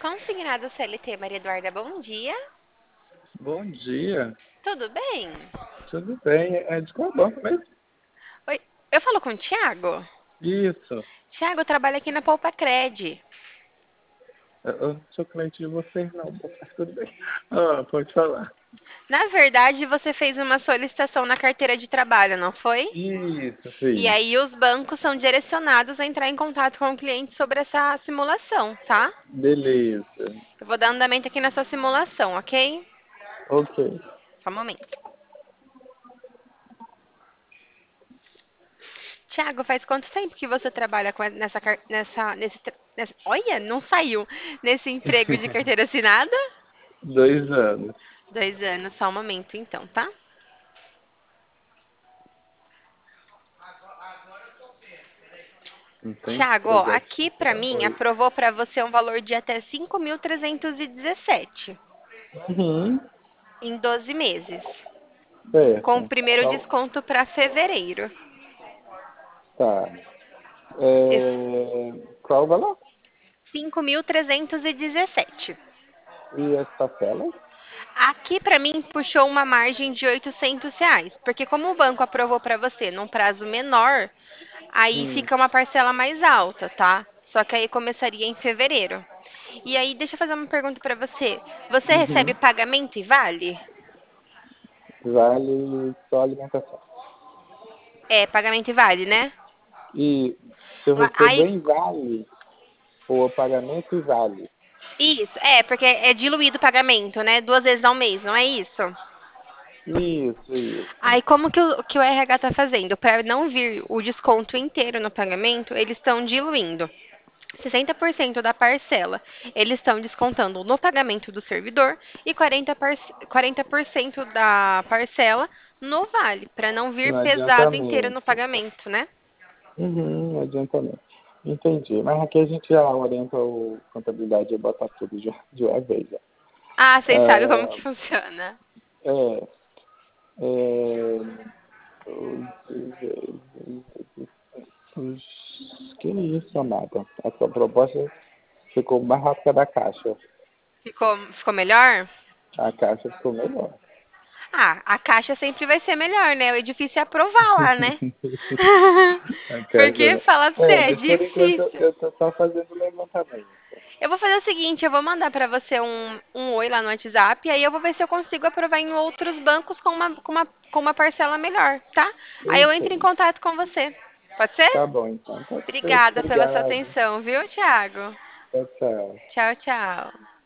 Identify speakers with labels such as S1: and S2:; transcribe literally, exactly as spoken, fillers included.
S1: Consignado C L T, Maria Eduarda, bom dia.
S2: Bom dia,
S1: Tudo bem?
S2: tudo bem? É de qual banco mesmo?
S1: Oi, eu falo com o Thiago.
S2: Isso,
S1: Thiago trabalha aqui na Poupa Cred.
S2: eu eu não sou cliente de vocês não, mas tudo bem. Ah, pode falar.
S1: Na verdade, você fez uma solicitação na carteira de trabalho, não foi?
S2: Isso,
S1: E
S2: sim.
S1: aí os bancos são direcionados a entrar em contato com o cliente sobre essa simulação, tá?
S2: Beleza,
S1: Eu vou dar andamento aqui nessa simulação, ok?
S2: ok.
S1: Só um momento. Thiago, faz quanto tempo que você trabalha com nessa, car- nessa, nesse, tra- nessa, olha, não saiu, nesse emprego de carteira assinada?
S2: Dois anos.
S1: Dois anos, só um momento então, tá?
S2: Não tem
S1: Thiago, ó, aqui
S2: projetinho.
S1: pra mim
S2: Oi.
S1: aprovou pra você um valor de até cinco mil trezentos e dezessete
S2: Uhum,
S1: em doze meses, com o
S2: certo.
S1: primeiro
S2: Qual?
S1: desconto pra fevereiro.
S2: Tá.
S1: Esse
S2: É... Qual o valor?
S1: cinco mil trezentos e dezessete.
S2: E as parcelas?
S1: Aqui pra mim puxou uma margem de oitocentos reais, porque como o banco aprovou pra você num prazo menor, aí
S2: Hum.
S1: fica uma parcela mais alta, tá? Só que aí começaria em fevereiro. E aí, deixa eu fazer uma pergunta pra você. Você recebe
S2: Uhum.
S1: pagamento e vale?
S2: Vale só alimentação.
S1: É, pagamento e vale, né?
S2: E se eu
S1: Lá-
S2: recebo
S1: Aí,
S2: em vale, ou pagamento e vale.
S1: isso, é, porque é diluído o pagamento, né? Duas vezes ao mês, não é isso?
S2: Isso, isso.
S1: Aí, como que o, que o R H tá fazendo? Para não vir o desconto inteiro no pagamento, eles estão diluindo. Sessenta por cento da parcela eles estão descontando no pagamento do servidor e quarenta por cento quarenta por cento da parcela no vale, para não vir
S2: No
S1: pesado inteiro no
S2: adiantamento.
S1: pagamento, né?
S2: Uhum, no adiantamento. Entendi. Mas aqui a gente já orienta o contabilidade a botar tudo de, de uma vez. Já.
S1: Ah, vocês sabem como
S2: É,
S1: que funciona.
S2: é, é, que isso, amada. A sua proposta ficou mais rápida da caixa.
S1: Ficou, ficou melhor?
S2: A caixa ficou melhor.
S1: Ah, a caixa sempre vai ser melhor, né? O difícil é aprovar lá, né?
S2: A caixa,
S1: Porque
S2: né?
S1: falar pra você
S2: É,
S1: é
S2: mas por enquanto
S1: difícil.
S2: eu tô só fazendo levantamento.
S1: Eu vou fazer o seguinte, eu vou mandar pra você um, um oi lá no WhatsApp, e aí eu vou ver se eu consigo aprovar em outros bancos com uma, com uma, com uma parcela melhor, tá? Aí eu entro em
S2: Perfeito.
S1: contato com você. Pode ser?
S2: Tá bom, então. Tá certo.
S1: Obrigada pela sua
S2: Obrigado.
S1: atenção, viu, Thiago?
S2: Tchau, tchau.
S1: Tchau, tchau.